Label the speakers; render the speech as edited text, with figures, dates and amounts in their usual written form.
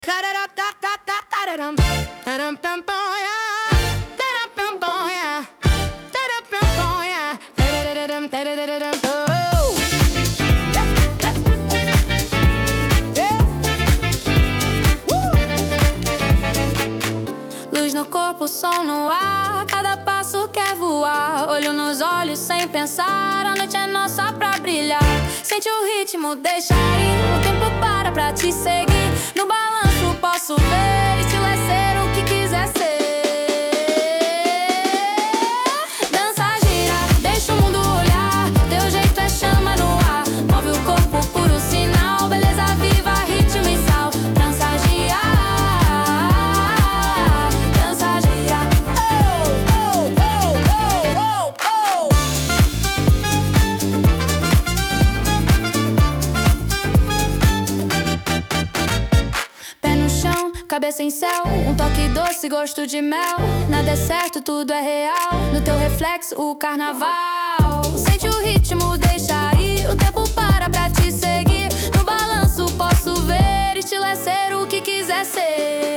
Speaker 1: Luz no corpo, som no ar, cada passo quer voar. Olho nos olhos sem pensar, a noite é nossa pra brilhar. Sente o ritmo, deixa ir, o tempo para pra te seguir. No balanço posso ver, estilo é ser o que quiser ser. Dança, gira, deixa o mundo olhar, teu jeito é chama no ar. Move o corpo, puro sinal, beleza viva, ritmo e sal. Dança, gira, dança, gira, oh, oh, oh, oh, oh, oh. Pé no chão, cabeça em céu, um toque doce, gosto de mel. Nada é certo, tudo é real, no teu reflexo o carnaval. Sente o ritmo, deixa ir, o tempo para pra te seguir. No balanço posso ver, estilo é ser o que quiser ser.